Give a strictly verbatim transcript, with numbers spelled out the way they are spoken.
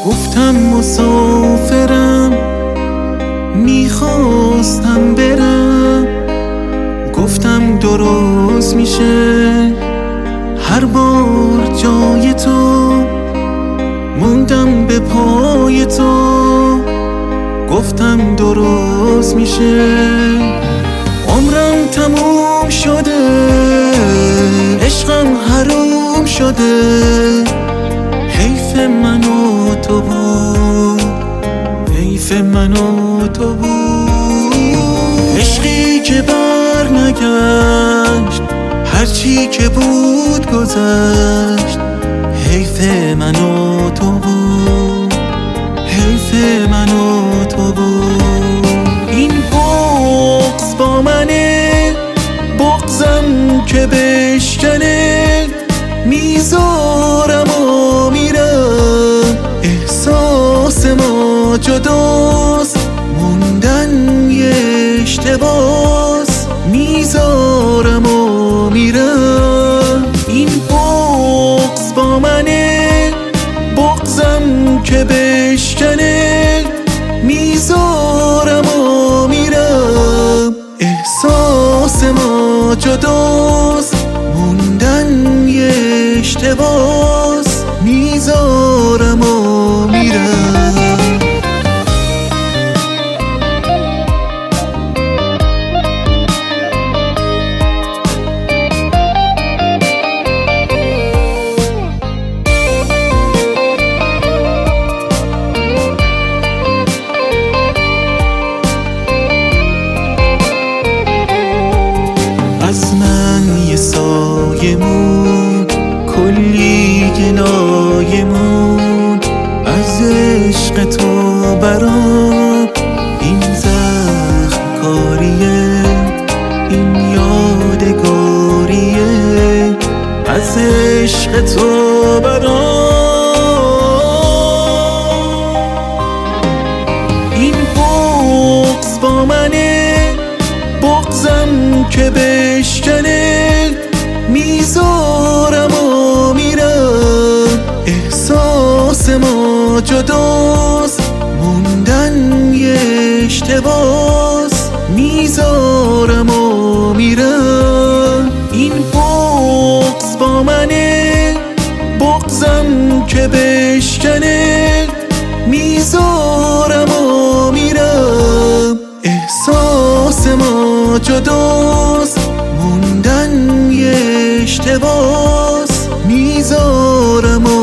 گفتم مسافرم، میخواستم برم. گفتم درست میشه هر بار جای تو، موندم به پای تو. گفتم درست میشه عمرم تموم شده، عشقم حروم شده. حیف من و تو بود، حیف من و تو بود. عشقی که بر نگشت، هرچی که بود گذشت. حیف من و تو بود، حیف من و تو بود. این بغض با منه، بغضم که بشکنه. میذارم و میرم، احساس ما جداست، موندن یه اشتباس. میذارم و میرم، این بغض با منه، بغضم که بشکنه. میذارم و میرم، احساس ما جداست، موندن یه اشتباس. میذارم و میرم. از من یه سایه مون، کلی گلایمون. از عشق تو برام این زخم کاریه، این یادگاریه. از عشق تو برام این بغض با منه، بغضم که بشکنه. میذارم و میرم، احساس ما جداست، موندن یه اشتباس. میذارم و میرم، این بغض با منه، بغضم که بشکنه. میذارم و میرم، احساس ما جداست، موندن یه اشتباس. میذارم